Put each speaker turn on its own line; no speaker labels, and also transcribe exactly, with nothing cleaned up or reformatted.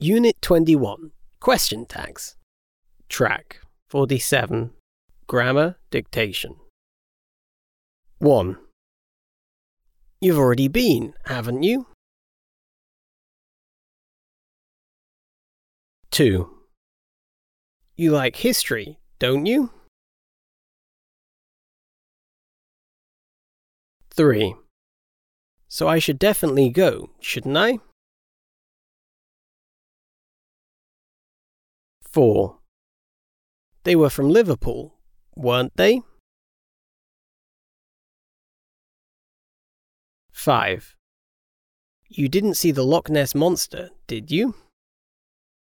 Unit twenty-one. Question tags. Track forty-seven. Grammar dictation. one. You've already been, haven't you? two. You like history, don't you? three. So I should definitely go, shouldn't I? four. They were from Liverpool, weren't they? five. You didn't see the Loch Ness Monster, did you?